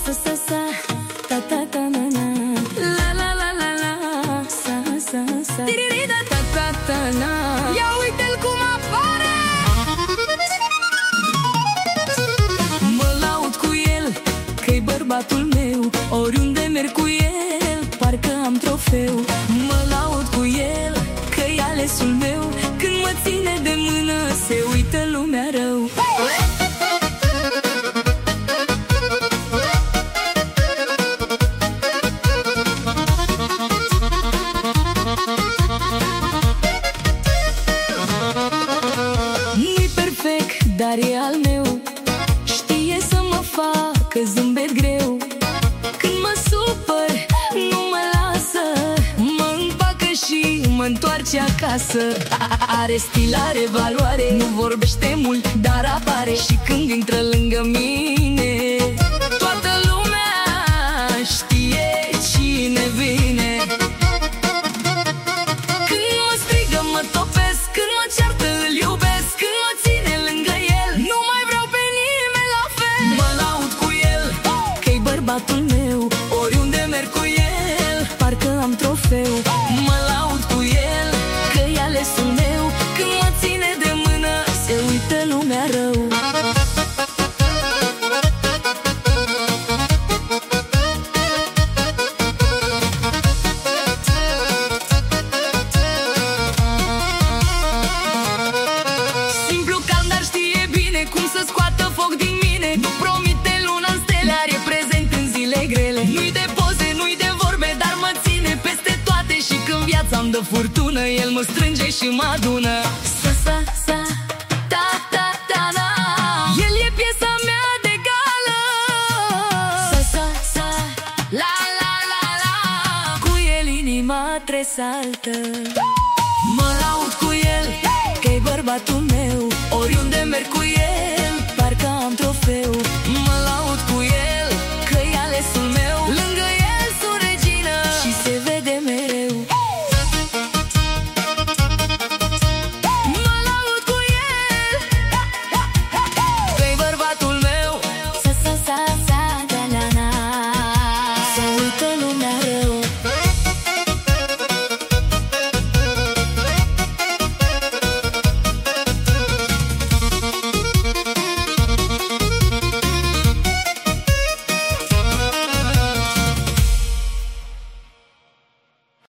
sa sa sa, ta ta ta na na, la la la la la, sa sa sa, tiririda ta ta ta na. Ia uite-l cum apare! Mă laud cu el, că-i bărbatul meu, oriunde merg cu el, parcă am trofeu. Mă laud cu el, că-i alesul meu, când mă ține de mână, se uită lumea rău. Nu-i perfect, dar e al meu, știe să mă facă zâmbet greu. Când mă supăr, nu mă lasă, mă împacă și mă întoarce acasă. Are stil, are valoare, nu vorbește mult, dar apare. Și când intră lângă mine, toată lumea știe cine vine. Când mă strigă, mă topesc, când mă ceartă, îl iubesc. Când mă ține lângă el, nu mai vreau pe nimeni la fel. Mă laud cu el, că-i bărbatul meu, oriunde merg cu el, parcă am trofeu. Mă laud cu el, că-i alesul meu, când mă ține de mână, se uită lumea rău. Simplu, calm, dar știe bine cum să scoată foc din mine. Nu promite luna în stele, are prezent în zile grele. Nu-i de poze, nu-i de vorbe, dar mă ține peste toate. Și când viața-mi dă furtună, el mă strânge și mă adună. Sa, sa, sa, ta, ta, ta, na. El e piesa mea de gală. Sa, sa, sa, la, la, la, la. Cu el inima tresaltă. Mă laud cu el, că-i bărbatul meu, oriunde merg cu el,